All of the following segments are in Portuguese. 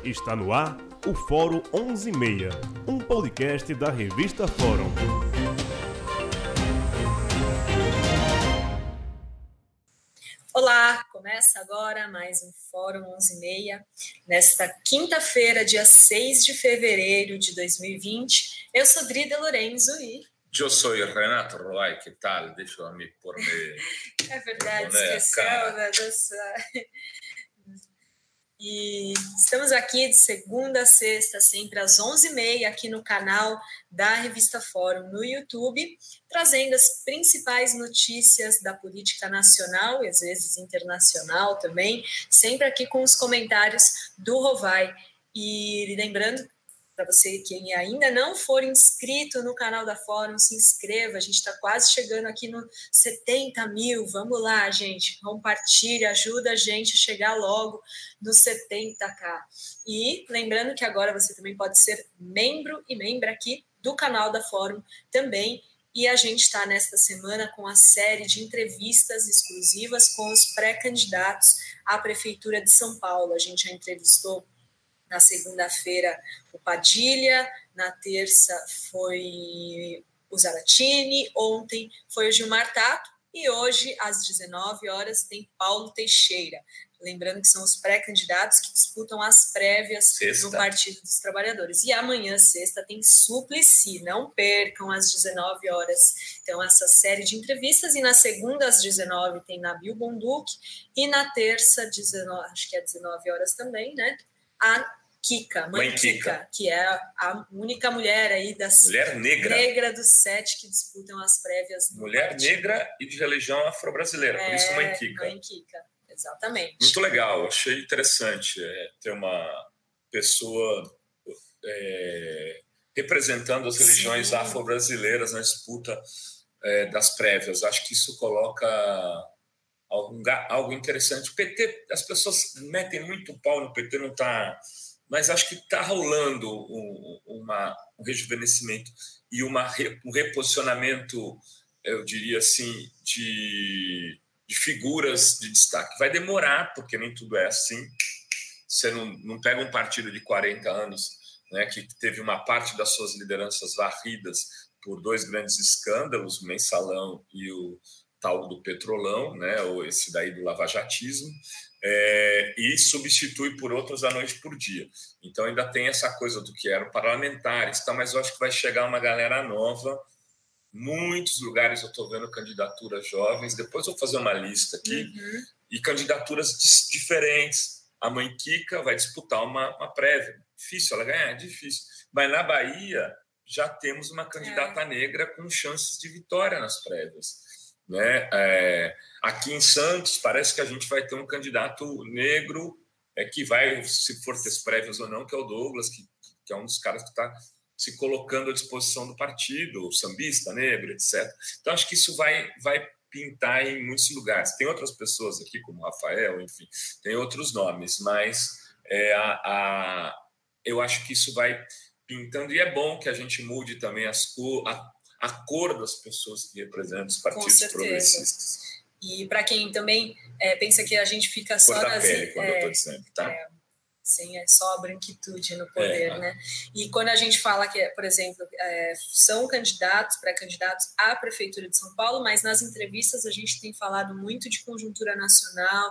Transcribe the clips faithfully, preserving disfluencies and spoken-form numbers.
Está no ar o Fórum onze e meia, um podcast da revista Fórum. Olá, começa agora mais um Fórum onze e meia, nesta quinta-feira, dia seis de fevereiro de dois mil e vinte. Eu sou Drida Lorenzo e... Eu sou Renato Roy, que tal? Deixa eu me pôr me... É verdade, esqueceu da dança. E estamos aqui de segunda a sexta, sempre às onze e meia, aqui no canal da Revista Fórum no YouTube, trazendo as principais notícias da política nacional e às vezes internacional também, sempre aqui com os comentários do Rovai. E lembrando, para você que ainda não for inscrito no canal da Fórum, se inscreva, a gente está quase chegando aqui no setenta mil, vamos lá, gente, compartilha, ajuda a gente a chegar logo nos setenta mil. E lembrando que agora você também pode ser membro e membra aqui do canal da Fórum também, e a gente está nesta semana com a série de entrevistas exclusivas com os pré-candidatos à Prefeitura de São Paulo. A gente já entrevistou na segunda-feira o Padilha, na terça foi o Zaratini, ontem foi o Gilmar Tato e hoje, às dezenove horas, tem Paulo Teixeira. Lembrando que são os pré-candidatos que disputam as prévias sexta. No Partido dos Trabalhadores. E amanhã, sexta, tem Suplicy, não percam às dezenove horas. Então, essa série de entrevistas. E na segunda, às dezenove, tem Nabil Bonduque. E na terça, dezenove, acho que é dezenove horas também, né? A Kika, mãe, mãe Kika, Kika, que é a única mulher aí das mulher negra, negra dos sete que disputam as prévias. Mulher partido. Negra e de religião afro-brasileira, é, por isso mãe Kika. Mãe Kika, exatamente. Muito legal, achei interessante é, ter uma pessoa é, representando as religiões Sim. afro-brasileiras na disputa é, das prévias. Acho que isso coloca algo, algo interessante. O P T, as pessoas metem muito pau no P T, não está... Mas acho que está rolando um, uma, um rejuvenescimento e uma, um reposicionamento, eu diria assim, de, de figuras de destaque. Vai demorar, porque nem tudo é assim. Você não, não pega um partido de quarenta anos, né, que teve uma parte das suas lideranças varridas por dois grandes escândalos, o Mensalão e o tal do Petrolão, né, ou esse daí do lavajatismo, é, e substitui por outros à noite por dia. Então ainda tem essa coisa do que eram parlamentares, tá, mas eu acho que vai chegar uma galera nova, muitos lugares eu estou vendo candidaturas jovens, depois eu vou fazer uma lista aqui, uhum. e candidaturas diferentes. A mãe Kika vai disputar uma, uma prévia, difícil ela ganhar, é difícil, mas na Bahia já temos uma candidata é. negra com chances de vitória nas prévias. Né? É, aqui em Santos parece que a gente vai ter um candidato negro é, que vai, se for ter prévias ou não, que é o Douglas, que, que é um dos caras que está se colocando à disposição do partido, o sambista negro, etcétera. Então acho que isso vai, vai pintar em muitos lugares. Tem outras pessoas aqui, como o Rafael, enfim, tem outros nomes, mas é, a, a, eu acho que isso vai pintando, e é bom que a gente mude também as cores, a cor das pessoas que representam os partidos progressistas. E para quem também é, pensa que a gente fica só cor da nas... pele, quando é, eu estou dizendo, tá? É, sim, é só a branquitude no poder, é, né? E quando a gente fala que, por exemplo, é, são candidatos, pré-candidatos à Prefeitura de São Paulo, mas nas entrevistas a gente tem falado muito de conjuntura nacional,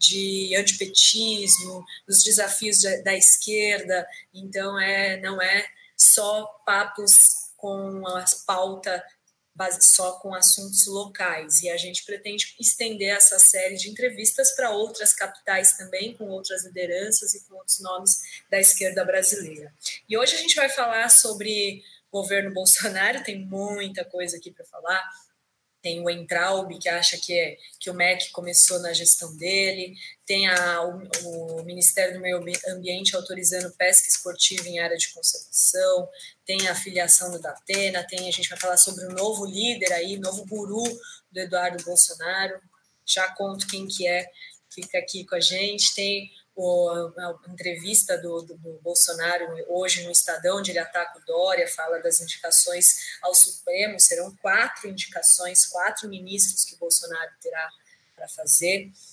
de antipetismo, dos desafios da esquerda, então é, não é só papos com as pautas só com assuntos locais, e a gente pretende estender essa série de entrevistas para outras capitais também, com outras lideranças e com outros nomes da esquerda brasileira. E hoje a gente vai falar sobre governo Bolsonaro, tem muita coisa aqui para falar. Tem o Entraub, que acha que, é, que o M E C começou na gestão dele, tem a, o, o Ministério do Meio Ambiente autorizando pesca esportiva em área de conservação, tem a filiação do Datena, tem, a gente vai falar sobre um novo líder aí, novo guru do Eduardo Bolsonaro, já conto quem que é, fica aqui com a gente, tem o, a entrevista do, do, do Bolsonaro hoje no Estadão, onde ele ataca o Dória, fala das indicações ao Supremo, serão quatro indicações, quatro ministros que o Bolsonaro terá para fazer.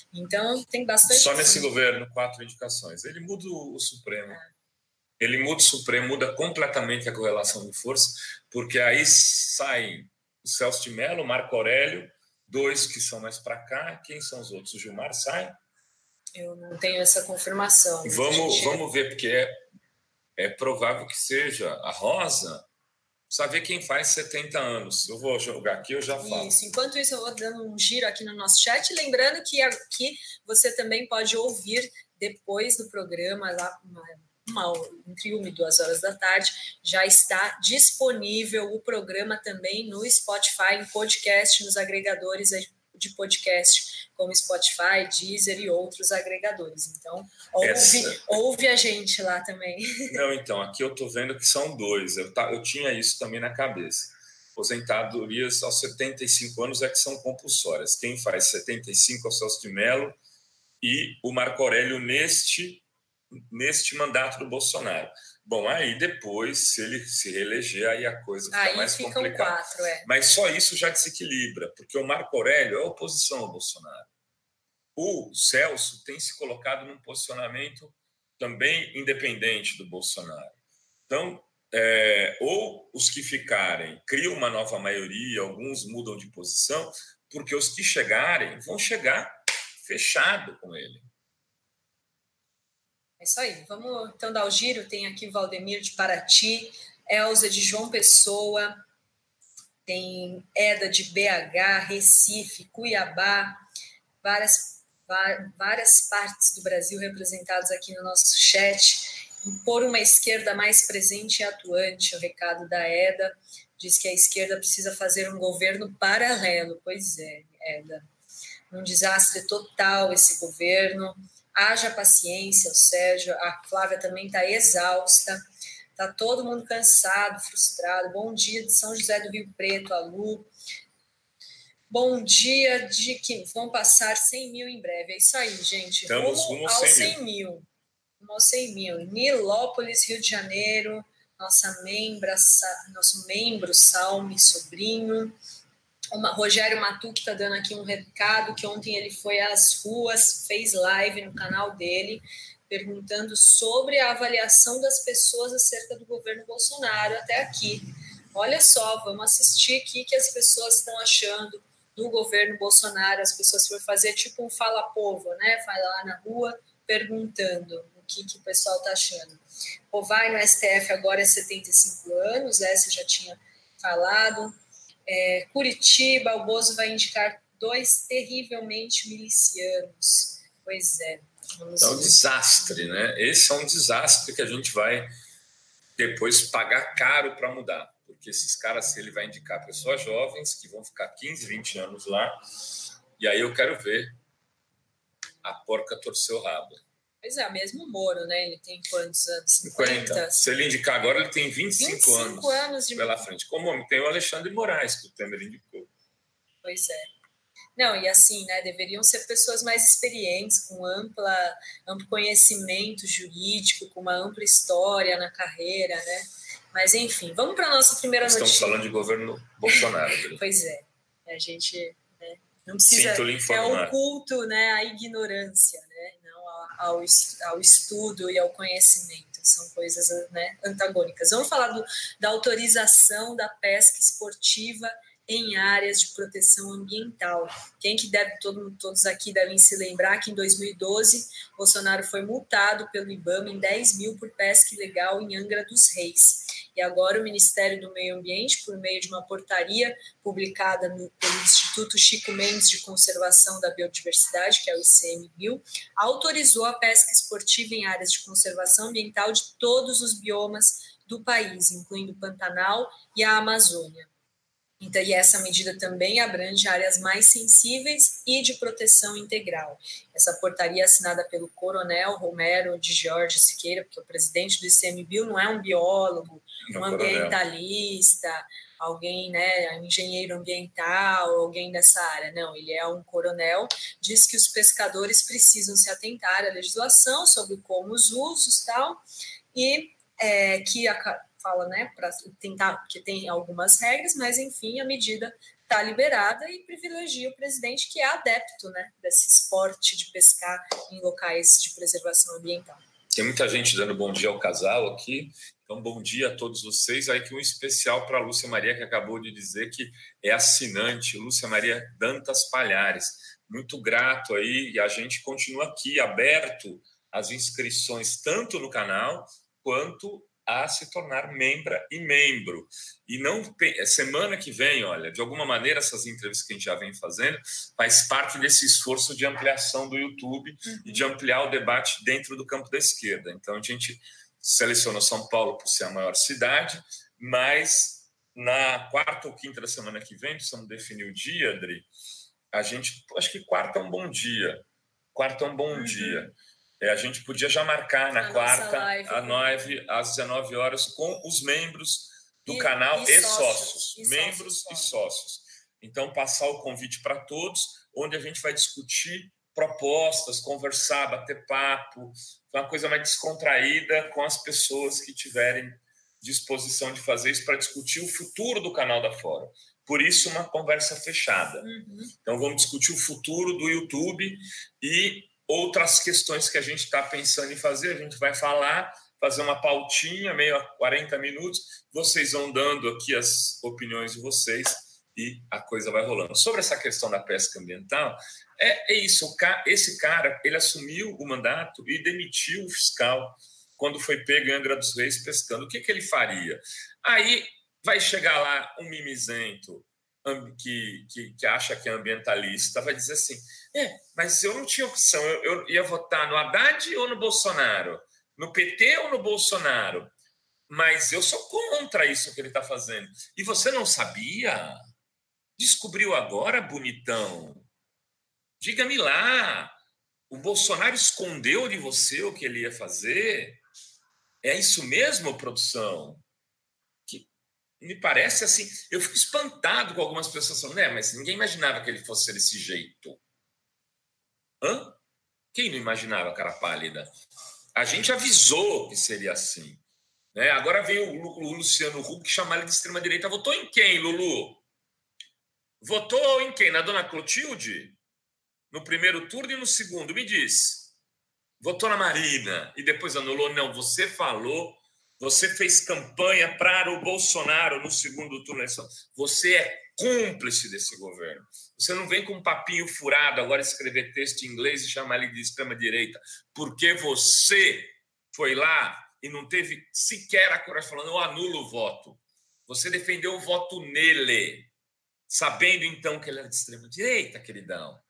Então, tem bastante... Só nesse governo, quatro indicações. Ele muda o Supremo. É. Ele muda o Supremo, muda completamente a correlação de força, porque aí saem o Celso de Mello, o Marco Aurélio, dois que são mais para cá. Quem são os outros? O Gilmar sai? Eu não tenho essa confirmação. Vamos, gente... vamos ver, porque é, é provável que seja a Rosa. Precisa ver quem faz setenta anos. Eu vou jogar aqui, eu já falo. Isso. Enquanto isso, eu vou dando um giro aqui no nosso chat. Lembrando que aqui você também pode ouvir depois do programa, lá uma, uma, entre uma e duas horas da tarde, já está disponível o programa também no Spotify, em podcast, nos agregadores de podcast, como Spotify, Deezer e outros agregadores. Então, ouve, Essa... ouve a gente lá também. Não, então, aqui eu estou vendo que são dois. Eu, tá, eu tinha isso também na cabeça. Aposentadorias aos setenta e cinco anos é que são compulsórias. Quem faz setenta e cinco é o Celso de Mello e o Marco Aurélio neste, neste mandato do Bolsonaro. Bom, aí depois, se ele se reeleger, aí a coisa fica aí mais ficam complicada. Quatro, é. Mas só isso já desequilibra, porque o Marco Aurélio é oposição ao Bolsonaro. O Celso tem se colocado num posicionamento também independente do Bolsonaro. Então, é, ou os que ficarem criam uma nova maioria, alguns mudam de posição, porque os que chegarem vão chegar fechado com ele. É isso aí. Vamos então dar o giro. Tem aqui Valdemir de Paraty, Elza de João Pessoa, tem Eda de B H, Recife, Cuiabá, várias, várias partes do Brasil representadas aqui no nosso chat. Por uma esquerda mais presente e atuante, o recado da Eda diz que a esquerda precisa fazer um governo paralelo. Pois é, Eda. Um desastre total esse governo. Haja paciência, o Sérgio. A Flávia também está exausta. Está todo mundo cansado, frustrado. Bom dia de São José do Rio Preto, a Lu. Bom dia de que vão passar cem mil em breve. É isso aí, gente. Estamos rumo aos cem mil. Rumo aos cem mil. Nilópolis, Rio de Janeiro. Nossa membra, nosso membro, Salme Sobrinho. Uma, Rogério Matuque está dando aqui um recado, que ontem ele foi às ruas, fez live no canal dele, perguntando sobre a avaliação das pessoas acerca do governo Bolsonaro até aqui. Olha só, vamos assistir aqui o que as pessoas estão achando do governo Bolsonaro. As pessoas foram fazer tipo um fala-povo, né? Vai lá na rua perguntando o que, que o pessoal está achando. O vai no S T F agora é setenta e cinco anos, essa já tinha falado. É, Curitiba, o Bozo vai indicar dois terrivelmente milicianos. Pois é. É um desastre, né? Esse é um desastre que a gente vai depois pagar caro para mudar. Porque esses caras, ele vai indicar pessoas jovens que vão ficar quinze, vinte anos lá. E aí eu quero ver a porca torcer o rabo. Pois é, mesmo o Moro, né? Ele tem quantos anos? cinquenta. Se ele indicar agora, ele tem vinte e cinco anos, anos de... pela frente. Como tem o Alexandre de Moraes, que o Temer indicou. Pois é. Não, e assim, né? Deveriam ser pessoas mais experientes, com ampla, amplo conhecimento jurídico, com uma ampla história na carreira, né? Mas, enfim, vamos para a nossa primeira Nós notícia. Estamos falando de governo Bolsonaro. Pois é. A gente né, não precisa... É o culto, né? A ignorância, né? Ao, ao estudo e ao conhecimento. São coisas né, antagônicas. Vamos falar do, da autorização da pesca esportiva em áreas de proteção ambiental. Quem que deve, todo, todos aqui devem se lembrar que em dois mil e doze, Bolsonaro foi multado pelo IBAMA em dez mil por pesca ilegal em Angra dos Reis. E agora o Ministério do Meio Ambiente, por meio de uma portaria publicada no, pelo Instituto Chico Mendes de Conservação da Biodiversidade, que é o I C M B I L, autorizou a pesca esportiva em áreas de conservação ambiental de todos os biomas do país, incluindo o Pantanal e a Amazônia. Então, e essa medida também abrange áreas mais sensíveis e de proteção integral. Essa portaria assinada pelo coronel Romero de Jorge Siqueira, porque o presidente do I C M B I L não é um biólogo, um ambientalista, alguém, né, um engenheiro ambiental, alguém dessa área. Não, ele é um coronel, diz que os pescadores precisam se atentar à legislação sobre como os usos e tal, e é, que a fala, né, para tentar, porque tem algumas regras, mas enfim, a medida está liberada e privilegia o presidente, que é adepto, né, desse esporte de pescar em locais de preservação ambiental. Tem muita gente dando bom dia ao casal aqui. Então, bom dia a todos vocês. Aí que um especial para a Lúcia Maria, que acabou de dizer que é assinante, Lúcia Maria Dantas Palhares. Muito grato aí, e a gente continua aqui, aberto às inscrições, tanto no canal, quanto a se tornar membra e membro. E não semana que vem, olha, de alguma maneira, essas entrevistas que a gente já vem fazendo, faz parte desse esforço de ampliação do YouTube uhum. e de ampliar o debate dentro do campo da esquerda. Então, a gente selecionou São Paulo por ser a maior cidade, mas na quarta ou quinta da semana que vem, precisamos definir o dia, Adri, a gente, acho que quarta é um bom dia, quarta é um bom uhum. dia, é, a gente podia já marcar na a quarta, live, a nove, às dezenove horas, com os membros do e, canal e, e sócios, sócios. E membros sócios, e sócios. Então, passar o convite para todos, onde a gente vai discutir propostas, conversar, bater papo, uma coisa mais descontraída com as pessoas que tiverem disposição de fazer isso para discutir o futuro do canal da Fórum. Por isso, uma conversa fechada. Uhum. Então, vamos discutir o futuro do YouTube e outras questões que a gente está pensando em fazer. A gente vai falar, fazer uma pautinha, meio a quarenta minutos. Vocês vão dando aqui as opiniões de vocês e a coisa vai rolando. Sobre essa questão da pesca ambiental, é, é isso. Esse cara, ele assumiu o mandato e demitiu o fiscal quando foi pego em Angra dos Reis pescando. O que, que ele faria? Aí vai chegar lá um mimizento que, que, que acha que é ambientalista, vai dizer assim, é, mas eu não tinha opção, eu, eu ia votar no Haddad ou no Bolsonaro? No P T ou no Bolsonaro? Mas eu sou contra isso que ele está fazendo. E você não sabia? Descobriu agora, bonitão? Diga-me lá, o Bolsonaro escondeu de você o que ele ia fazer? É isso mesmo, produção? Que me parece assim, eu fico espantado com algumas pessoas falando, né, mas ninguém imaginava que ele fosse desse jeito. Hã? Quem não imaginava, cara pálida? A gente avisou que seria assim. Né? Agora vem o, o Luciano Huck chamar ele de extrema-direita. Votou em quem, Lulu? Votou em quem? Na dona Clotilde? No primeiro turno e no segundo? Me diz. Votou na Marina e depois anulou? Não, você falou, você fez campanha para o Bolsonaro no segundo turno. Você é cúmplice desse governo. Você não vem com um papinho furado agora escrever texto em inglês e chamar ele de extrema-direita, porque você foi lá e não teve sequer a coragem falando, eu anulo o voto. Você defendeu o voto nele, sabendo então que ele era de extrema-direita, queridão.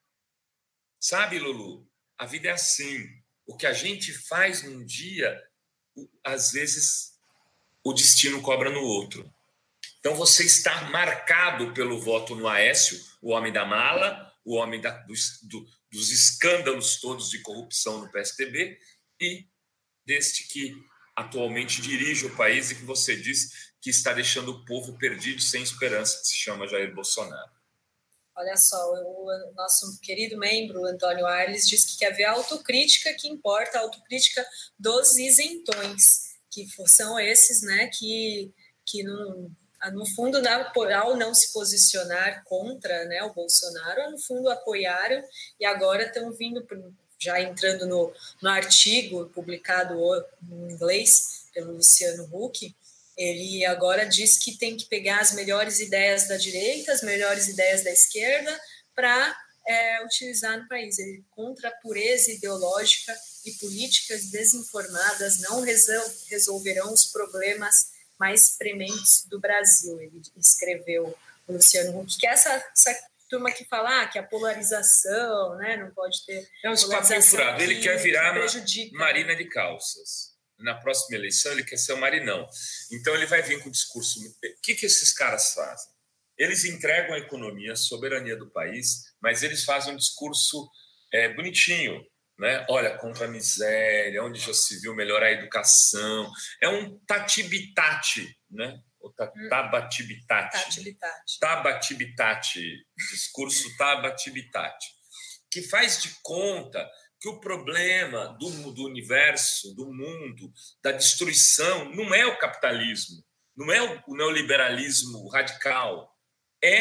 Sabe, Lulu? A vida é assim. O que a gente faz num dia, às vezes, o destino cobra no outro. Então, você está marcado pelo voto no Aécio, o homem da mala, o homem da, dos, do, dos escândalos todos de corrupção no P S D B e deste que atualmente dirige o país e que você diz que está deixando o povo perdido sem esperança, que se chama Jair Bolsonaro. Olha só, o nosso querido membro, Antônio Aires, diz que quer ver a autocrítica que importa, a autocrítica dos isentões, que são esses, né, que, que não, no fundo, ao não se posicionar contra, né, o Bolsonaro, no fundo apoiaram e agora estão vindo, já entrando no, no artigo publicado em inglês pelo Luciano Huck. Ele agora diz que tem que pegar as melhores ideias da direita, as melhores ideias da esquerda, para é, utilizar no país. Ele contra a pureza ideológica e políticas desinformadas não resol- resolverão os problemas mais prementes do Brasil. Ele escreveu, o Luciano Huck, que é essa, essa turma que fala ah, que a polarização, né, não pode ter... É um papinho furado. Ele quer virar Marina de Calças. Na próxima eleição, ele quer ser o Marinão. Então, ele vai vir com o discurso... O que, que esses caras fazem? Eles entregam a economia, a soberania do país, mas eles fazem um discurso é, bonitinho, né? Olha, contra a miséria, onde já se viu melhorar a educação. É um tati-bitati, né? O tabatibitati. Tabatibitati. Discurso tabatibitati. Que faz de conta que o problema do, do universo, do mundo, da destruição, não é o capitalismo, não é o, o neoliberalismo radical, é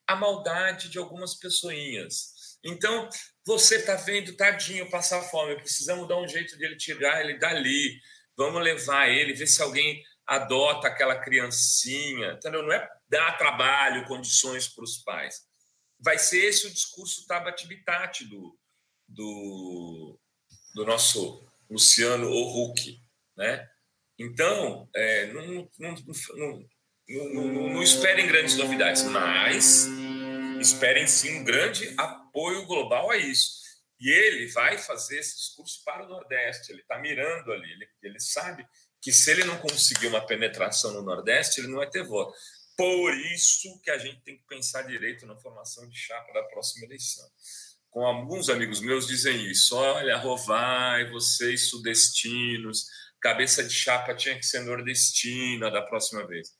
a maldade de algumas pessoinhas. Então, você está vendo, tadinho, passar fome, precisamos dar um jeito de ele tirar ele dali, vamos levar ele, ver se alguém adota aquela criancinha, entendeu? Não é dar trabalho, condições para os pais. Vai ser esse o discurso Tabata Habitat do, do, do nosso Luciano Huck, né? Então, é, não, não, não, não, não esperem grandes novidades, mas esperem sim um grande apoio global a isso. E ele vai fazer esse discurso para o Nordeste, ele está mirando ali, ele, ele sabe que se ele não conseguir uma penetração no Nordeste, ele não vai ter voto. Por isso que a gente tem que pensar direito na formação de chapa da próxima eleição. Com alguns amigos meus dizem isso, olha, Rovai, vocês sudestinos, cabeça de chapa tinha que ser nordestina da próxima vez.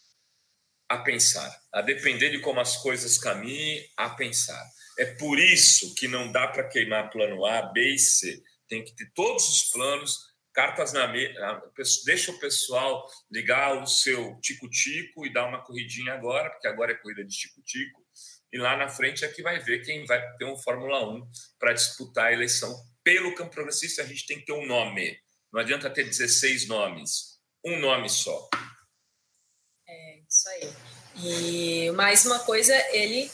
A pensar, a depender de como as coisas caminhem, a pensar. É por isso que não dá para queimar plano A, B e C. Tem que ter todos os planos, cartas na mesa, deixa o pessoal ligar o seu tico-tico e dar uma corridinha agora, porque agora é corrida de tico-tico, e lá na frente é que vai ver quem vai ter um Fórmula um para disputar a eleição. Pelo campo progressista, a gente tem que ter um nome. Não adianta ter dezesseis nomes. Um nome só. É, isso aí. E mais uma coisa, ele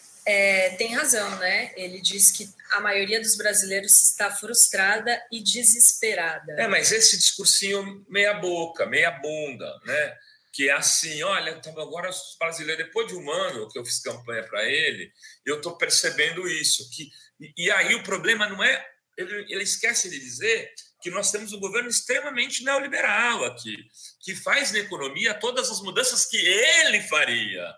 é, tem razão, né? Ele diz que a maioria dos brasileiros está frustrada e desesperada. É, mas esse discursinho meia boca, meia bunda, né? Que é assim, olha, agora os brasileiros, depois de um ano que eu fiz campanha para ele, eu estou percebendo isso. Que, e, e aí o problema não é... Ele, ele esquece de dizer que nós temos um governo extremamente neoliberal aqui, que faz na economia todas as mudanças que ele faria.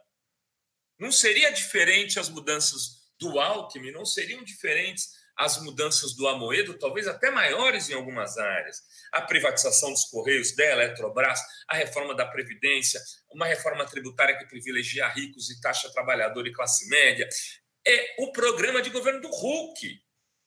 Não seria diferente as mudanças do Alckmin, não seriam diferentes as mudanças do Amoedo, talvez até maiores em algumas áreas. A privatização dos Correios, da Eletrobras, a reforma da Previdência, uma reforma tributária que privilegia ricos e taxa trabalhador e classe média. É o programa de governo do Huck.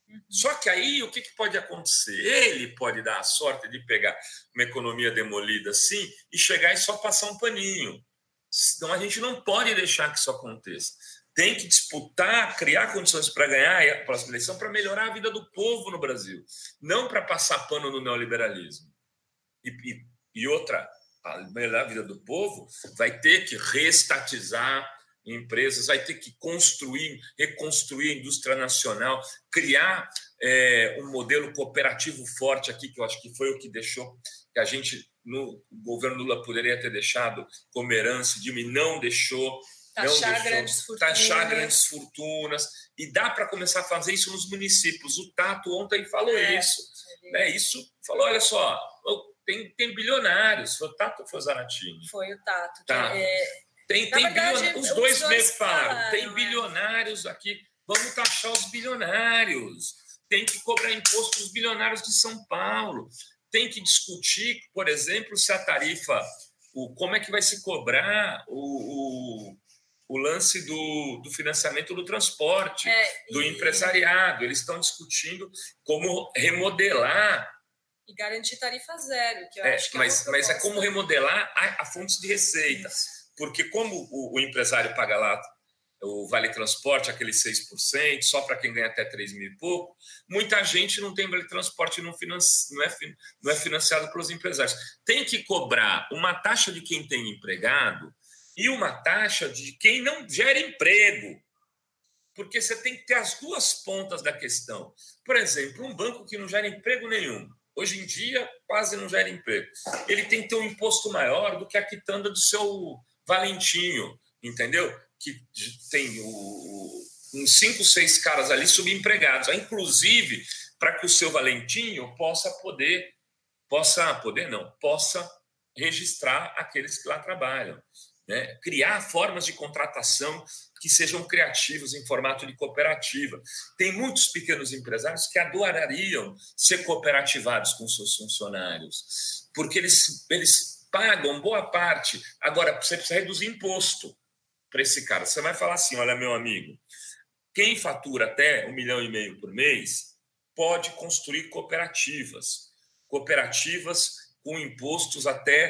Só que aí o que pode acontecer? Ele pode dar a sorte de pegar uma economia demolida assim e chegar e só passar um paninho. Então a gente não pode deixar que isso aconteça. Tem que disputar, criar condições para ganhar a próxima eleição para melhorar a vida do povo no Brasil, não para passar pano no neoliberalismo. E, e, e outra, a melhorar a vida do povo vai ter que reestatizar empresas, vai ter que construir, reconstruir a indústria nacional, criar é, um modelo cooperativo forte aqui, que eu acho que foi o que deixou, que a gente, no governo Lula, poderia ter deixado como herança, Dilma, e não deixou. Taxar não deixou, grandes fortunas. Taxar grandes fortunas. E dá para começar a fazer isso nos municípios. O Tato ontem falou é, isso. Né? Isso falou, olha só, tem, tem bilionários. Foi o Tato ou foi o Zaratini? Foi o Tato. Tá. É... Tem, tem verdade, bilionários, os dois meio que falaram, falaram, tem bilionários é. aqui, vamos taxar os bilionários, tem que cobrar imposto dos bilionários de São Paulo, tem que discutir, por exemplo, se a tarifa, o, como é que vai se cobrar o, o, o lance do, do financiamento do transporte, é, e... do empresariado. Eles estão discutindo como remodelar. E garantir tarifa zero, que eu é, acho que mas, é mas é como remodelar a, a fontes de receita. Isso. Porque como o, o empresário paga lá o Vale Transporte, aqueles seis por cento, só para quem ganha até três mil e pouco, muita gente não tem Vale Transporte, não, financi, não, é, não é financiado pelos empresários. Tem que cobrar uma taxa de quem tem empregado e uma taxa de quem não gera emprego. Porque você tem que ter as duas pontas da questão. Por exemplo, um banco que não gera emprego nenhum, hoje em dia quase não gera emprego, ele tem que ter um imposto maior do que a quitanda do seu Valentinho, entendeu? Que tem o, uns cinco, seis caras ali subempregados, inclusive para que o seu Valentinho possa poder, possa poder não, possa registrar aqueles que lá trabalham, né? Criar formas de contratação que sejam criativos em formato de cooperativa. Tem muitos pequenos empresários que adorariam ser cooperativados com seus funcionários, porque eles, eles pagam boa parte. Agora, você precisa reduzir imposto para esse cara. Você vai falar assim, olha, meu amigo, quem fatura até um milhão e meio por mês pode construir cooperativas. Cooperativas com impostos até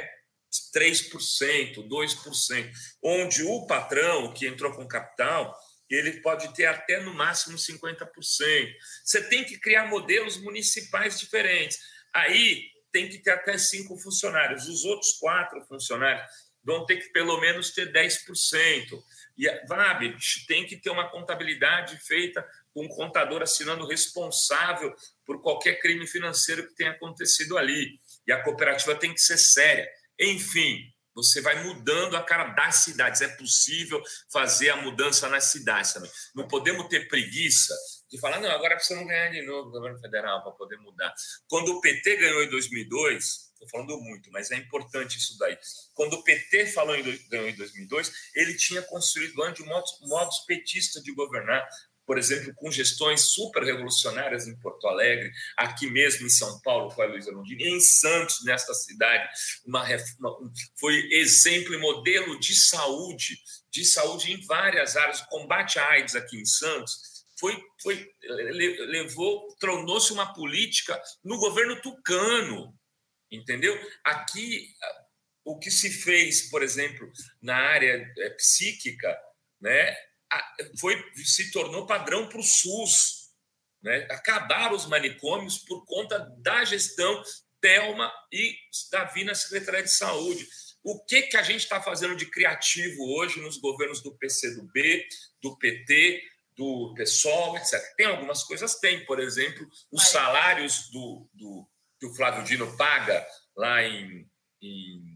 três por cento, dois por cento, onde o patrão que entrou com capital, ele pode ter até no máximo cinquenta por cento. Você tem que criar modelos municipais diferentes. Aí tem que ter até cinco funcionários. Os outros quatro funcionários vão ter que pelo menos ter dez por cento. E a V A B tem que ter uma contabilidade feita com um contador assinando responsável por qualquer crime financeiro que tenha acontecido ali. E a cooperativa tem que ser séria. Enfim, você vai mudando a cara das cidades. É possível fazer a mudança nas cidades também. Não podemos ter preguiça de falar, não, agora precisamos ganhar de novo o governo federal para poder mudar. Quando o P T ganhou em dois mil e dois, estou falando muito, mas é importante isso daí. Quando o P T falou em, ganhou em dois mil e dois, ele tinha construído antes modos, modos petistas de governar, por exemplo, com gestões super revolucionárias em Porto Alegre, aqui mesmo em São Paulo, com a Luísa Londrina, em Santos, nesta cidade, uma, uma, foi exemplo e modelo de saúde, de saúde em várias áreas. O combate à AIDS aqui em Santos foi, foi, levou, tornou-se uma política no governo tucano, entendeu? Aqui, o que se fez, por exemplo, na área psíquica, né? Foi, se tornou padrão para o SUS, né? Acabaram os manicômios por conta da gestão Thelma e Davi na Secretaria de Saúde. O que, que a gente está fazendo de criativo hoje nos governos do P C do B, do P T, do PSOL, etcétera? Tem algumas coisas, tem, por exemplo, os salários do, do, que o Flávio Dino paga lá em, em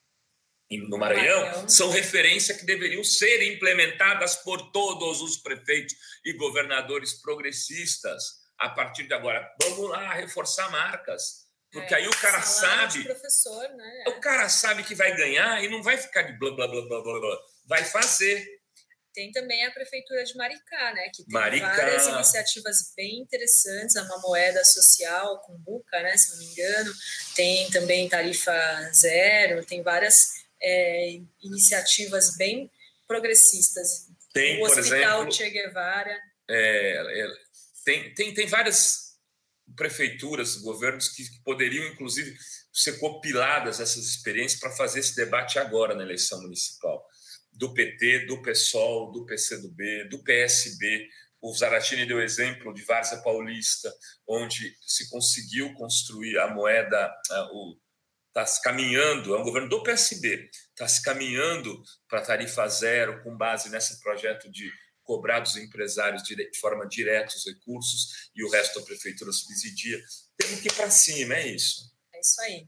no Maranhão, Maranhão, são referência que deveriam ser implementadas por todos os prefeitos e governadores progressistas a partir de agora. Vamos lá reforçar marcas, porque é, aí o cara sabe, professor, né? o cara sabe que vai ganhar e não vai ficar de blá blá blá blá blá, blá. Vai fazer. Tem também a prefeitura de Maricá, né? Que tem Maricá. várias iniciativas bem interessantes, uma moeda social com buca, né? Se não me engano, tem também tarifa zero, tem várias É, iniciativas bem progressistas. Tem, o Hospital por exemplo, Che Guevara. É, é, tem, tem, tem várias prefeituras, governos que, que poderiam, inclusive, ser compiladas essas experiências para fazer esse debate agora na eleição municipal. Do P T, do PSOL, do P C do B, do P S B. O Zaratini deu exemplo de Várzea Paulista, onde se conseguiu construir a moeda, o está se caminhando, é um governo do P S B, está se caminhando para tarifa zero, com base nesse projeto de cobrar dos empresários de forma direta os recursos e o resto da prefeitura subsidia. Temos que ir para cima, é isso. É isso aí.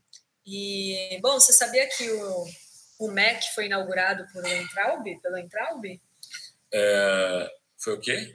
E, bom, você sabia que o, o M E C foi inaugurado por Entraub, pelo Entraub? É, foi o quê?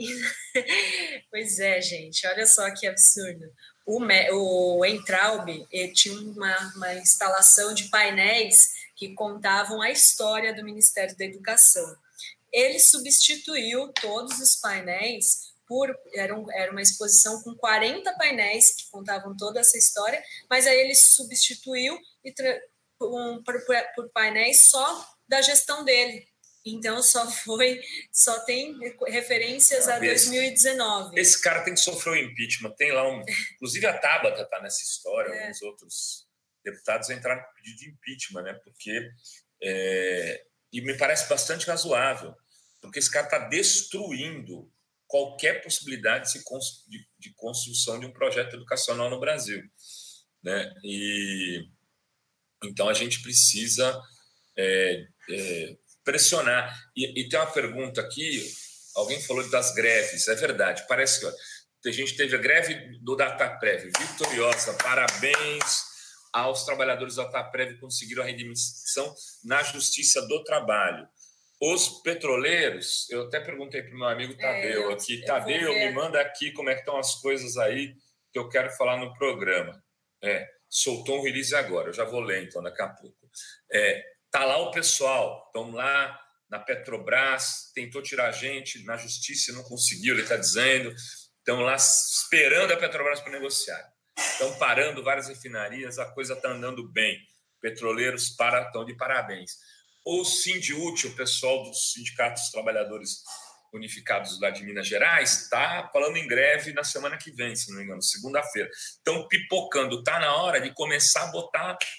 Pois é, gente, olha só que absurdo. O, o Entraub tinha uma, uma instalação de painéis que contavam a história do Ministério da Educação. Ele substituiu todos os painéis por... Era, um, era uma exposição com quarenta painéis que contavam toda essa história, mas aí ele substituiu e tra, um, por, por painéis só da gestão dele. Então, só foi, só tem referências a dois mil e dezenove. Esse cara tem que sofrer o impeachment. Tem lá um... Inclusive, a Tabata está nessa história, é. Alguns outros deputados entraram com pedido de impeachment, né? Porque... É... E me parece bastante razoável, porque esse cara está destruindo qualquer possibilidade de, cons... de, de construção de um projeto educacional no Brasil, né? E... Então, a gente precisa... É... É... pressionar. E, e tem uma pergunta aqui, alguém falou das greves, é verdade, parece que a gente teve a greve do Dataprev, vitoriosa, parabéns aos trabalhadores do Dataprev que conseguiram a readmissão na Justiça do Trabalho. Os petroleiros, eu até perguntei para o meu amigo Tadeu é, eu, aqui, eu Tadeu, me manda aqui como é que estão as coisas aí que eu quero falar no programa. É, soltou um release agora, eu já vou ler então daqui a pouco. É, Está lá o pessoal, estão lá na Petrobras, tentou tirar a gente, na justiça não conseguiu, ele está dizendo, estão lá esperando a Petrobras para negociar. Estão parando várias refinarias, a coisa está andando bem. Petroleiros para, estão de parabéns. O Sindiúti, o pessoal dos sindicatos dos trabalhadores unificados lá de Minas Gerais, está falando em greve na semana que vem, se não me engano, segunda-feira. Estão pipocando, está na hora de começar a botar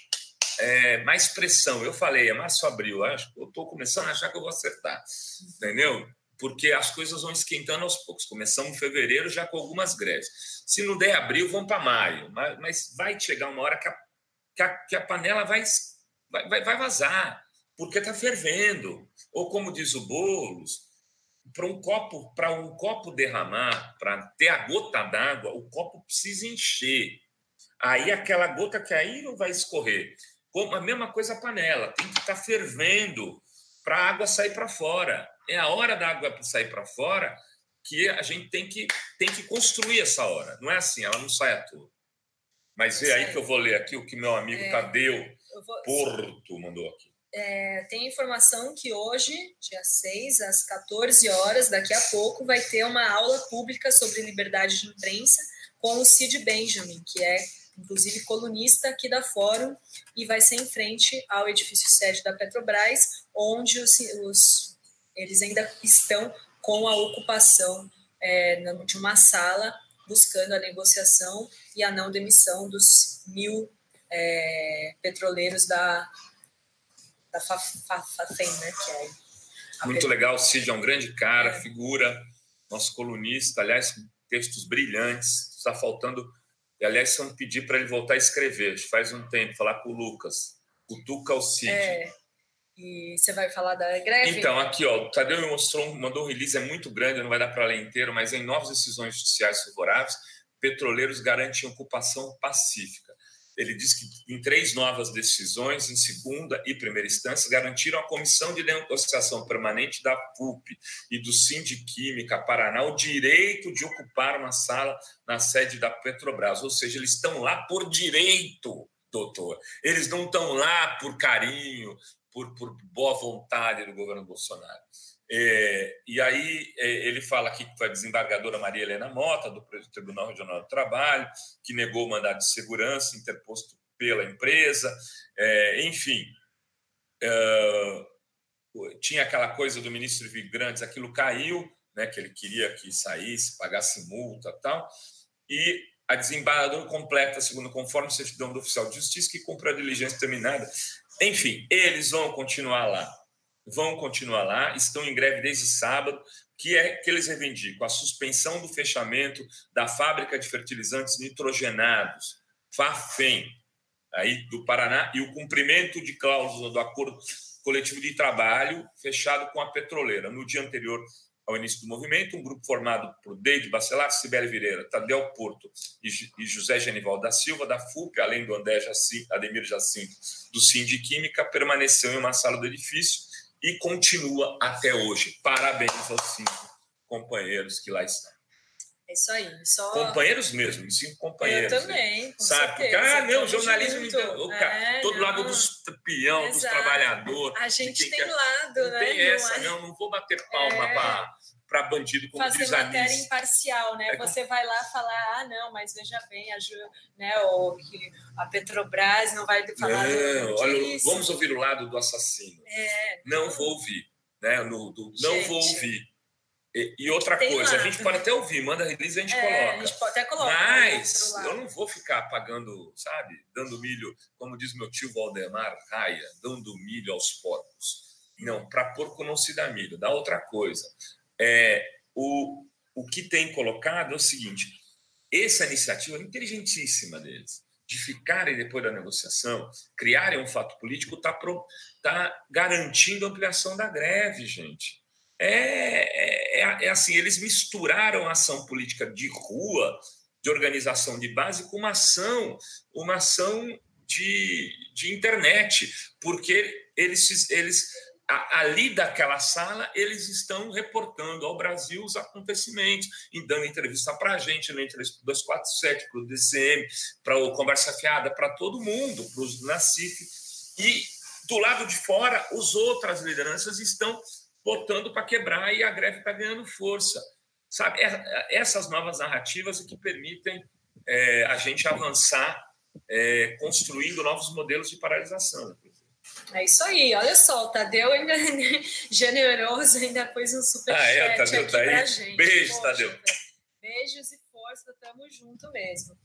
é, mais pressão. Eu falei, é março, abril, acho que eu estou começando a achar que eu vou acertar, entendeu? Porque as coisas vão esquentando aos poucos. Começamos em fevereiro já com algumas greves. Se não der abril, vamos para maio. Mas, mas vai chegar uma hora que a, que a, que a panela vai, vai, vai vazar, porque está fervendo. Ou como diz o Boulos, para um copo, para um copo derramar, para ter a gota d'água, o copo precisa encher. Aí aquela gota que aí não vai escorrer. Como a mesma coisa a panela, tem que estar fervendo para a água sair para fora. É a hora da água sair para fora que a gente tem que, tem que construir essa hora. Não é assim, ela não sai à toa. Mas é aí que eu vou ler aqui o que meu amigo é, Tadeu vou... Porto mandou aqui. É, tem informação que hoje, dia seis, às quatorze horas, daqui a pouco, vai ter uma aula pública sobre liberdade de imprensa com o Cid Benjamin, que é, inclusive, colunista aqui da Fórum, e vai ser em frente ao edifício sede da Petrobras, onde os, os, eles ainda estão com a ocupação é, de uma sala, buscando a negociação e a não demissão dos mil é, petroleiros da da FAFEM, né? Que é muito legal, o Cid é um grande cara, é. figura, nosso colunista, aliás, com textos brilhantes, está faltando, e aliás, se eu pedir para ele voltar a escrever, faz um tempo, falar com o Lucas, cutuca o Cid. É. E você vai falar da greve? Então, aqui, ó, o Tadeu me mostrou, mandou um release, é muito grande, não vai dar para ler inteiro, mas em novas decisões judiciais favoráveis, petroleiros garantem ocupação pacífica. Ele diz que em três novas decisões, em segunda e primeira instância, garantiram à Comissão de Negociação Permanente da F U P e do Sindiquímica Paraná o direito de ocupar uma sala na sede da Petrobras. Ou seja, eles estão lá por direito, doutor. Eles não estão lá por carinho, por, por boa vontade do governo Bolsonaro. É, e aí é, ele fala aqui que foi a desembargadora Maria Helena Mota, do Tribunal Regional do Trabalho, que negou o mandado de segurança interposto pela empresa, é, enfim, é, tinha aquela coisa do ministro Vigrantes, aquilo caiu, né, que ele queria que saísse, pagasse multa e tal, e a desembargadora completa, segundo conforme certidão do oficial de justiça, que cumpriu a diligência terminada. Enfim, eles vão continuar lá. Vão continuar lá, estão em greve desde sábado, que é que eles reivindicam a suspensão do fechamento da fábrica de fertilizantes nitrogenados, FAFEM, aí do Paraná, e o cumprimento de cláusula do acordo coletivo de trabalho fechado com a petroleira. No dia anterior ao início do movimento, um grupo formado por Deide Bacelar, Cibele Vireira, Tadeu Porto e José Genival da Silva, da F U P, além do André Jacinto, Ademir Jacinto, do Sindiquímica, permaneceu em uma sala do edifício e continua até hoje. Parabéns aos cinco companheiros que lá estão. É isso aí. Só... Companheiros mesmo, cinco companheiros. Eu também, com sabe? certeza. Porque, ah, meu, Estamos jornalismo... junto. O cara, é, todo não. lado dos peão, dos trabalhadores. A gente tem quer... lado, não né? Tem essa, não, é... não, não vou bater palma é... para... para bandido, como fazer diz matéria Anis. imparcial, né? É Você como... vai lá falar, ah, não, mas veja bem, a, Ju, né, ou que a Petrobras não vai falar não, do olha, vamos ouvir o lado do assassino. É, não, não vou ouvir, né? No, do, não vou ouvir. E, e outra Tem coisa, lado. a gente pode até ouvir, manda release, a gente é, coloca. A gente pode até colocar. Mas eu não vou ficar pagando, sabe, dando milho, como diz meu tio Valdemar Raia, dando milho aos porcos. Não, para porco não se dá milho, dá outra coisa. É, o, o que tem colocado é o seguinte, essa iniciativa inteligentíssima deles, de ficarem depois da negociação, criarem um fato político, está tá garantindo a ampliação da greve, gente. É, é, é assim, eles misturaram a ação política de rua, de organização de base, com uma ação, uma ação de, de internet, porque eles... eles ali daquela sala, eles estão reportando ao Brasil os acontecimentos e dando entrevista para a gente, na entrevista para o duzentos e quarenta e sete, para o D C M, para o Conversa Fiada, para todo mundo, para os Nacif. E, do lado de fora, as outras lideranças estão botando para quebrar e a greve está ganhando força. Sabe? Essas novas narrativas que permitem é, a gente avançar é, construindo novos modelos de paralisação. É isso aí, olha só, o Tadeu ainda generoso, ainda pôs um superchat ah, é, Tadeu aqui tá pra aí. gente. Beijo, Poxa, Tadeu. Beijos e força, tamo junto mesmo.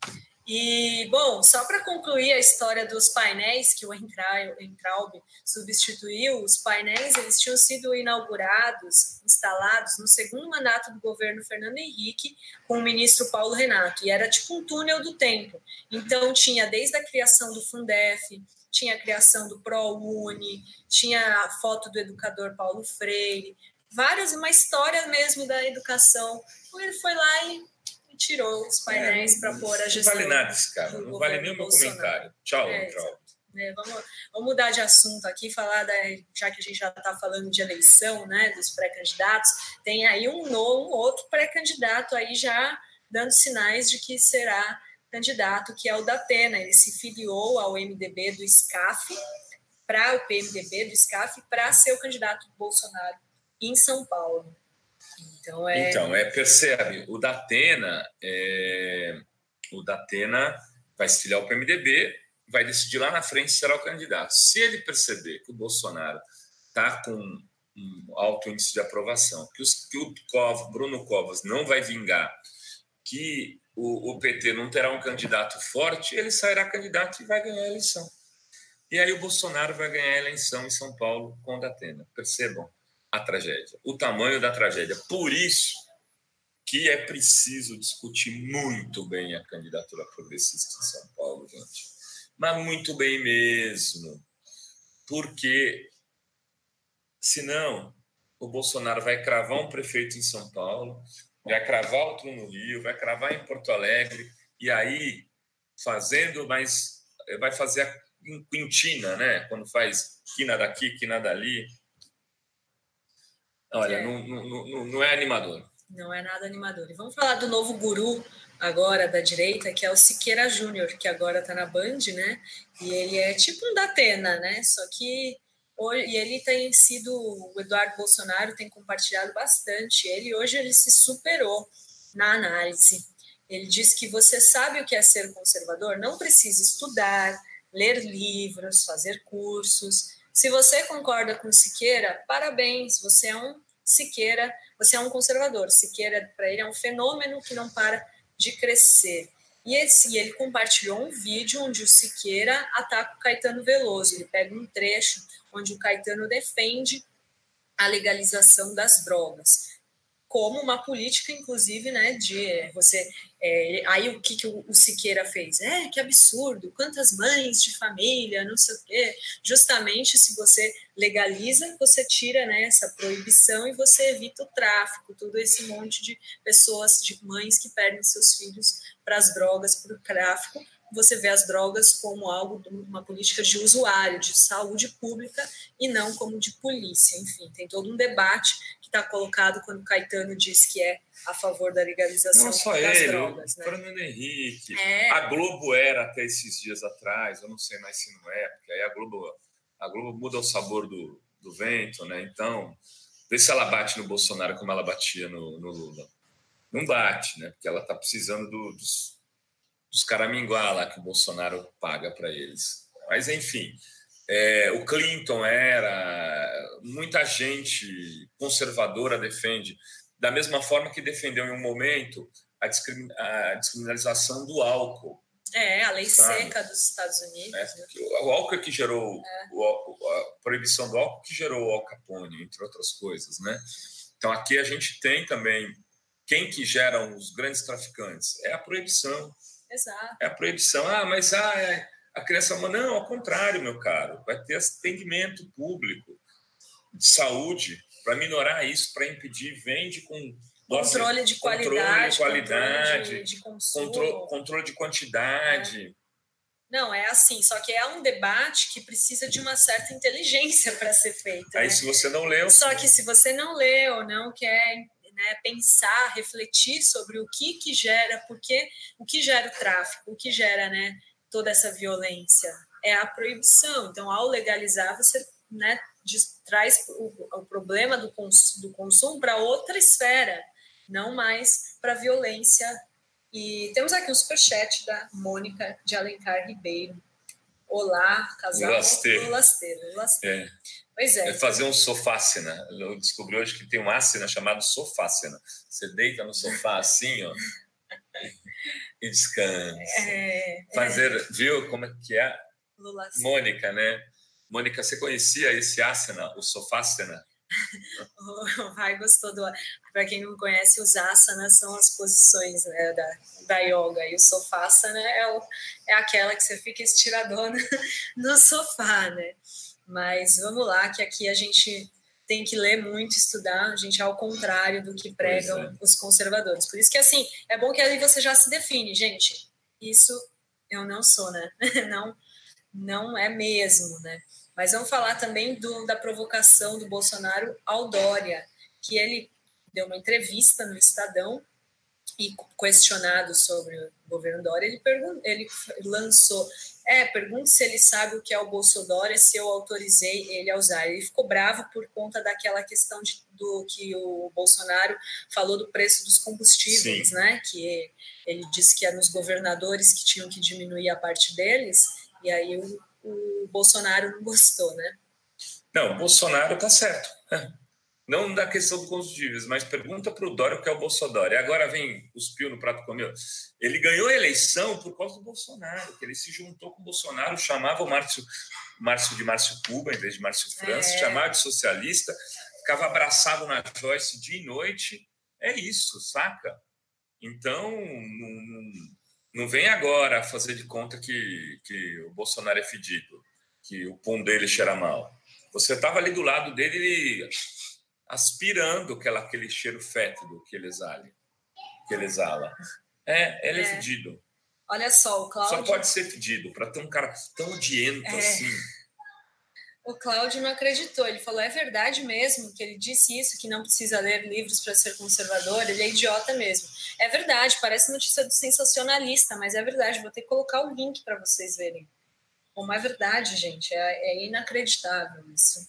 E, bom, só para concluir a história dos painéis que o Weintraub substituiu, os painéis eles tinham sido inaugurados, instalados no segundo mandato do governo Fernando Henrique com o ministro Paulo Renato, e era tipo um túnel do tempo. Então, tinha desde a criação do Fundef, tinha a criação do ProUni, tinha a foto do educador Paulo Freire, várias, uma história mesmo da educação. Então, ele foi lá e tirou os painéis é, para pôr a gestão. Não vale nada esse cara, não vale nem o meu comentário. Tchau, é, tchau. É, vamos, vamos mudar de assunto aqui, falar da, já que a gente já está falando de eleição, né, dos pré-candidatos, tem aí um, novo, um outro pré-candidato aí já dando sinais de que será candidato, que é o Datena. Ele se filiou ao M D B do SCAF, para o P M D B do SCAF, para ser o candidato do Bolsonaro em São Paulo. Então, é... então, é, percebe, o Datena, é, o Datena vai se filiar ao P M D B, vai decidir lá na frente se será o candidato. Se ele perceber que o Bolsonaro está com um alto índice de aprovação, que, os, que o Covas, Bruno Covas não vai vingar, que o, o P T não terá um candidato forte, ele sairá candidato e vai ganhar a eleição. E aí o Bolsonaro vai ganhar a eleição em São Paulo com o Datena. Percebam a tragédia, o tamanho da tragédia. Por isso que é preciso discutir muito bem a candidatura progressista em São Paulo, gente. Mas muito bem mesmo. Porque, senão, o Bolsonaro vai cravar um prefeito em São Paulo, vai cravar outro no Rio, vai cravar em Porto Alegre, e aí, fazendo mais... vai fazer a quintina, né? Quando faz quina daqui, quina dali. Olha, é. não, não, não é animador. Não é nada animador. E vamos falar do novo guru agora da direita, que é o Siqueira Júnior, que agora está na Band, né? E ele é tipo um Datena, né? Só que e ele tem sido, o Eduardo Bolsonaro tem compartilhado bastante ele, hoje ele se superou na análise. Ele diz que você sabe o que é ser conservador? Não precisa estudar, ler livros, fazer cursos. Se você concorda com Siqueira, parabéns, você é um Siqueira, você é um conservador. Siqueira, para ele, é um fenômeno que não para de crescer. E esse, ele compartilhou um vídeo onde o Siqueira ataca o Caetano Veloso. Ele pega um trecho onde o Caetano defende a legalização das drogas, como uma política, inclusive, né, de você... É, aí o que, que o, o Siqueira fez? É, que absurdo, quantas mães de família, não sei o quê. Justamente, se você legaliza, você tira, né, essa proibição e você evita o tráfico, todo esse monte de pessoas, de mães que perdem seus filhos para as drogas, para o tráfico. Você vê as drogas como algo de uma política de usuário, de saúde pública, e não como de polícia. Enfim, tem todo um debate que está colocado quando o Caetano diz que é a favor da legalização não só das ele, drogas. O né? Fernando Henrique, é. A Globo era até esses dias atrás, eu não sei mais se não é, porque aí a Globo, a Globo muda o sabor do, do vento, né? Então, vê se ela bate no Bolsonaro como ela batia no, no Lula. Não bate, né? Porque ela está precisando do, dos dos caraminguá lá que o Bolsonaro paga para eles. Mas, enfim, é, o Clinton era... Muita gente conservadora defende, da mesma forma que defendeu em um momento a, discrimin, a descriminalização do álcool. É, a lei sabe? seca dos Estados Unidos. É, né? O álcool é que gerou... É. O, a proibição do álcool que gerou o Al Capone, entre outras coisas, né? Então, aqui a gente tem também... Quem que gera os grandes traficantes? É a proibição. Exato. É a proibição. Ah, mas ah, é, a criança... Não, ao contrário, meu caro. Vai ter atendimento público de saúde para minorar isso, para impedir, vende com... Controle de qualidade, controle de, qualidade, controle de, de consumo. Controle, controle de quantidade. É. Não, é assim, só que é um debate que precisa de uma certa inteligência para ser feito. Aí, né? se você não leu... Só que se você não leu, não quer... Né, pensar, refletir sobre o que, que gera, porque o que gera o tráfico, o que gera, né, toda essa violência é a proibição. Então, ao legalizar, você, né, traz o, o problema do, cons, do consumo para outra esfera, não mais para a violência. E temos aqui um superchat da Mônica de Alencar Ribeiro. Olá, casal. Lasteiro. Lasteiro. Lasteiro. É. Pois é. É fazer um sofácena. Eu descobri hoje que tem um ácena chamado sofácena. Você deita no sofá assim, ó. e descansa. É, Fazer, é. viu como é que é? Lula. Mônica, né? Mônica, você conhecia esse asana, o sofasana? O Vai gostou do... Para quem não conhece, os asanas são as posições, né, da, da yoga, e o sofasana é, o, é aquela que você fica estiradona no sofá, né? Mas vamos lá, que aqui a gente tem que ler muito, estudar, a gente é ao contrário do que pregam é. os conservadores. Por isso que, assim, é bom que ali você já se define, gente, isso eu não sou, né? Não, não é mesmo, né? Mas vamos falar também do, da provocação do Bolsonaro ao Dória, que ele deu uma entrevista no Estadão e, questionado sobre o governo Dória, ele, pergun- ele lançou, é, pergunte se ele sabe o que é o Bolsodória, se eu autorizei ele a usar. Ele ficou bravo por conta daquela questão de, do que o Bolsonaro falou do preço dos combustíveis, Sim. né? Que ele disse que eram os governadores que tinham que diminuir a parte deles, e aí o, o Bolsonaro não gostou, né? Não, o Bolsonaro está certo. Não da questão dos combustíveis, mas pergunta para o Dória o que é o Bolsodória. Agora vem cuspiu no prato comeu. Ele ganhou a eleição por causa do Bolsonaro, que ele se juntou com o Bolsonaro, chamava o Márcio, Márcio de Márcio Cuba, em vez de Márcio França, é. chamava de socialista, ficava abraçado na Joyce dia e noite. É isso, saca? Então, não, não, não vem agora fazer de conta que, que o Bolsonaro é fedido, que o pum dele cheira mal. Você estava ali do lado dele e... aspirando aquela, aquele cheiro fétido que ele exala. Que ele exala. É, ele é, é fedido. Olha só, o Cláudio... Só pode ser fedido, para ter um cara tão odiento é. assim. O Cláudio não acreditou. Ele falou, é verdade mesmo que ele disse isso, que não precisa ler livros para ser conservador? Ele é idiota mesmo. É verdade, parece notícia do sensacionalista, mas é verdade. Vou ter que colocar o link para vocês verem. Como é verdade, gente. É, é inacreditável isso.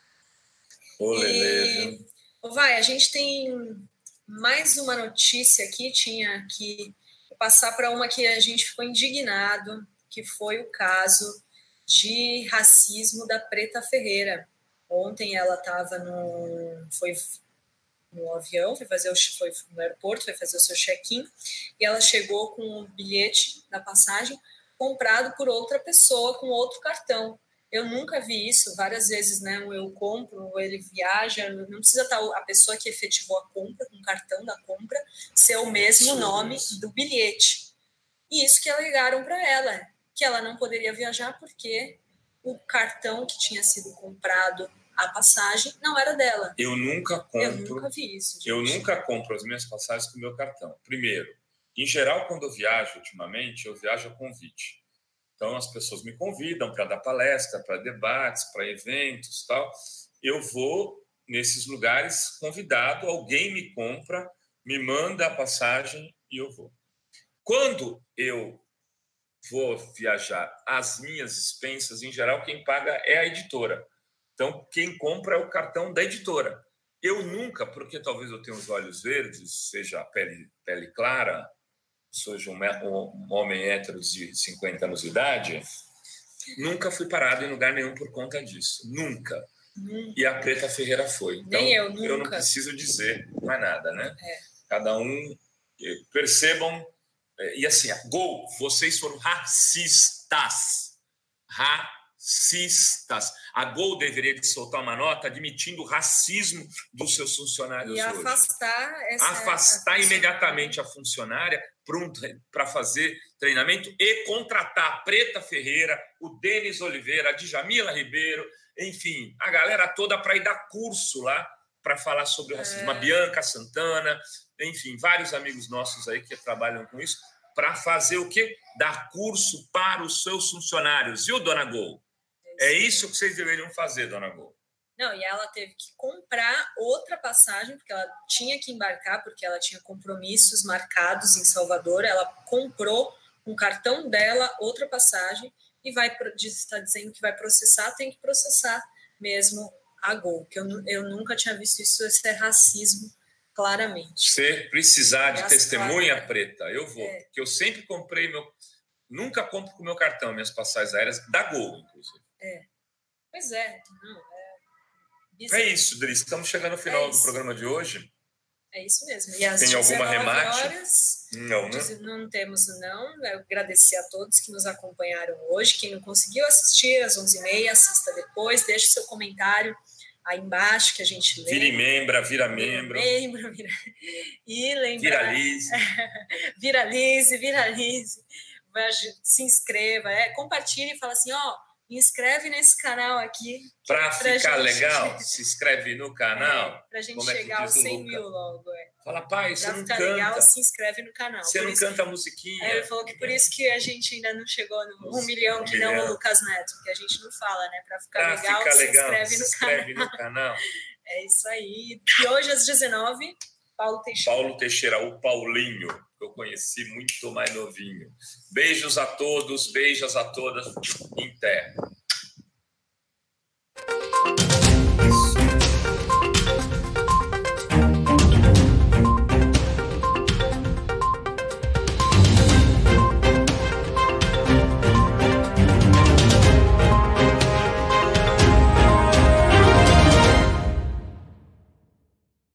Ô, Lelê, e, vai, a gente tem mais uma notícia aqui, tinha que passar para uma que a gente ficou indignado, que foi o caso de racismo da Preta Ferreira. Ontem ela estava no, foi no avião, foi fazer o, foi no aeroporto, foi fazer o seu check-in, e ela chegou com um bilhete da passagem comprado por outra pessoa com outro cartão. Eu nunca vi isso, várias vezes, né? Eu compro, ou ele viaja, não precisa estar a pessoa que efetivou a compra, com o cartão da compra, ser o mesmo nome do bilhete. E isso que alegaram para ela, que ela não poderia viajar porque o cartão que tinha sido comprado, a passagem, não era dela. Eu nunca compro. Eu nunca vi isso, gente. Eu nunca compro as minhas passagens com o meu cartão. Primeiro, em geral, quando eu viajo ultimamente, eu viajo a convite. Então, as pessoas me convidam para dar palestra, para debates, para eventos, tal. Eu vou nesses lugares convidado, alguém me compra, me manda a passagem e eu vou. Quando eu vou viajar às minhas expensas, em geral, quem paga é a editora. Então, quem compra é o cartão da editora. Eu nunca, porque talvez eu tenha os olhos verdes, seja a pele, pele clara, seja um, um homem hétero de cinquenta anos de idade, nunca fui parado em lugar nenhum por conta disso. Nunca. Hum. E a Preta Ferreira foi. Então, Nem eu, nunca. Eu não preciso dizer mais nada, né? É. Cada um... Percebam... E assim, Gol, vocês foram racistas. Racistas. A Gol deveria de soltar uma nota admitindo o racismo dos seus funcionários e hoje. Afastar, essa, afastar imediatamente a funcionária para fazer treinamento e contratar a Preta Ferreira, o Denis Oliveira, a Djamila Ribeiro, enfim, a galera toda para ir dar curso lá para falar sobre o racismo. É. A Bianca Santana, enfim, vários amigos nossos aí que trabalham com isso, para fazer o quê? Dar curso para os seus funcionários. Viu, dona Gol? É isso que vocês deveriam fazer, dona Gol. Não, e ela teve que comprar outra passagem, porque ela tinha que embarcar, porque ela tinha compromissos marcados em Salvador. Ela comprou um cartão dela, outra passagem, e vai está dizendo que vai processar, tem que processar mesmo a Gol, que eu, eu nunca tinha visto isso, esse é racismo, claramente. Se precisar de testemunha claras, preta, eu vou, é. porque eu sempre comprei meu... Nunca compro com o meu cartão minhas passagens aéreas, da Gol, inclusive. É. Pois é, não, é... É isso, Dri. Estamos chegando ao final é do programa de hoje. É isso mesmo. E às Tem alguma remate? Horas, não, né? Não temos, não. Eu agradecer a todos que nos acompanharam hoje. Quem não conseguiu assistir às onze e meia, assista depois. Deixe seu comentário aí embaixo que a gente lê. Vire membro, vira membro. Vire membro, vira... E lembrar... Viralize. viralize, viralize. Se inscreva, é, compartilhe e fala assim, ó, me inscreve nesse canal aqui. Para ficar gente... legal, se inscreve no canal. É, para a gente Como chegar é aos cem mil logo. É. Fala, pai, pra você não ficar canta. legal, se inscreve no canal. Você por não isso... canta a musiquinha. É, ele falou que por isso que a gente ainda não chegou no um milhão, que não o Lucas Neto, porque a gente não fala, né? Para ficar pra legal, ficar se legal, inscreve, se no, inscreve canal. no canal. É isso aí. E hoje, às dezenove, Paulo Teixeira. Paulo Teixeira, o Paulinho, que eu conheci muito mais novinho. Beijos a todos, beijos a todas. Em terra.